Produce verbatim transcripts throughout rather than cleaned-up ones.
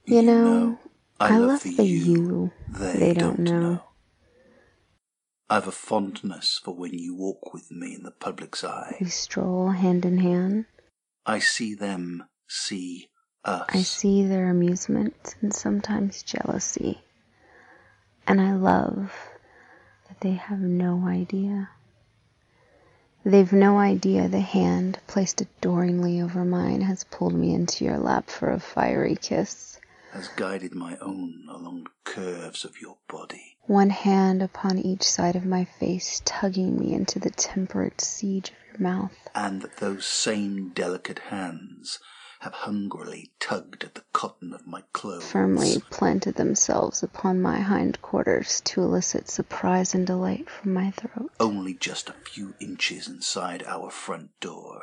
You know, I love the you they don't know. I've a fondness for when you walk with me in the public's eye. We stroll hand in hand. I see them see us. I see their amusement and sometimes jealousy. And I love that they have no idea. They've no idea the hand placed adoringly over mine has pulled me into your lap for a fiery kiss. Has guided my own along the curves of your body. One hand upon each side of my face, tugging me into the temperate siege of your mouth. And that those same delicate hands have hungrily tugged at the cotton of my clothes. Firmly planted themselves upon my hindquarters to elicit surprise and delight from my throat. Only just a few inches inside our front door.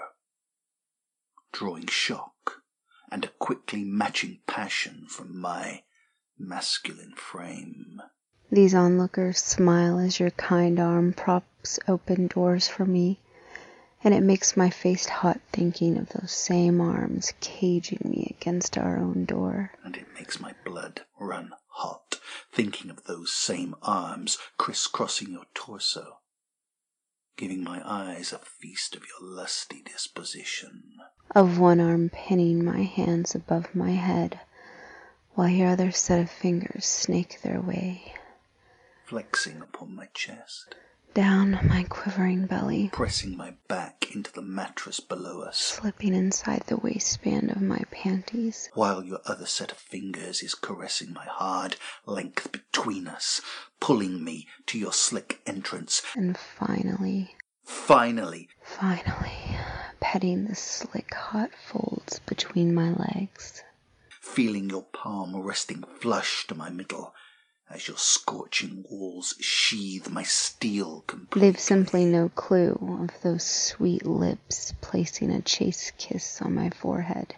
Drawing shock and a quickly matching passion from my masculine frame. These onlookers smile as your kind arm props open doors for me, and it makes my face hot thinking of those same arms caging me against our own door. And it makes my blood run hot thinking of those same arms crisscrossing your torso, giving my eyes a feast of your lusty disposition. Of one arm pinning my hands above my head, while your other set of fingers snake their way. Flexing upon my chest. Down my quivering belly. Pressing my back into the mattress below us. Slipping inside the waistband of my panties. While your other set of fingers is caressing my hard length between us, pulling me to your slick entrance. And finally... Finally... Finally... petting the slick hot folds between my legs. Feeling your palm resting flush to my middle, as your scorching walls sheathe my steel completely. They've simply no clue of those sweet lips placing a chaste kiss on my forehead,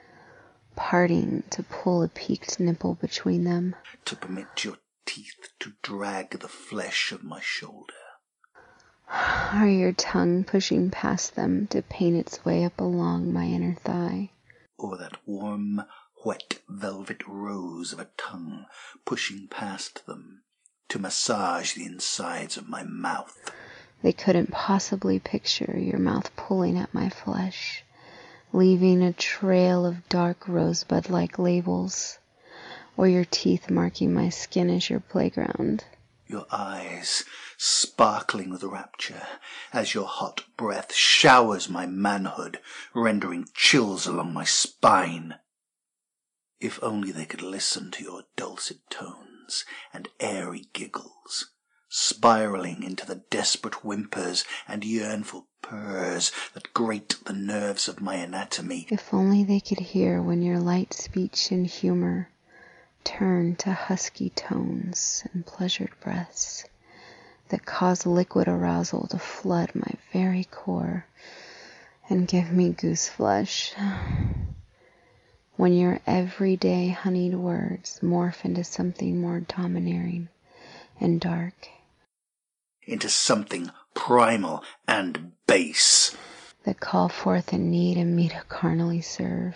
parting to pull a peaked nipple between them. To permit your teeth to drag the flesh of my shoulder. Or your tongue pushing past them to paint its way up along my inner thigh. Or that warm, wet velvet rose of a tongue pushing past them to massage the insides of my mouth. They couldn't possibly picture your mouth pulling at my flesh, leaving a trail of dark rosebud-like labels, or your teeth marking my skin as your playground. Your eyes sparkling with rapture as your hot breath showers my manhood, rendering chills along my spine. If only they could listen to your dulcet tones and airy giggles, spiraling into the desperate whimpers and yearnful purrs that grate the nerves of my anatomy. If only they could hear when your light speech and humor turn to husky tones and pleasured breaths that cause liquid arousal to flood my very core and give me goose flesh. When your everyday honeyed words morph into something more domineering and dark. Into something primal and base. That call forth a need in me to carnally serve.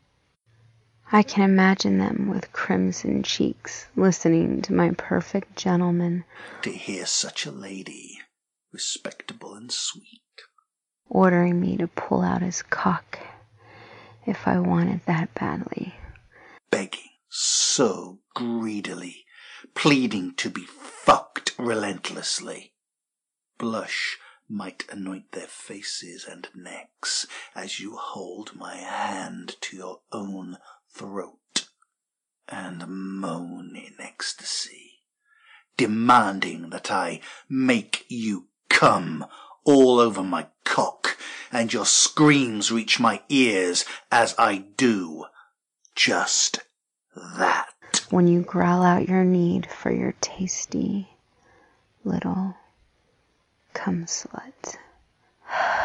I can imagine them with crimson cheeks, listening to my perfect gentleman. To hear such a lady, respectable and sweet. Ordering me to pull out his cock, if I wanted that badly. Begging so greedily, pleading to be fucked relentlessly. Blush might anoint their faces and necks as you hold my hand to your own throat and moan in ecstasy, demanding that I make you come all over my cock, and your screams reach my ears as I do just that. When you growl out your need for your tasty little cum slut.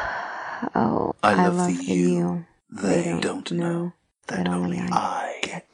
Oh, I I love, love the the you. you. They, They don't, don't know know that only I get.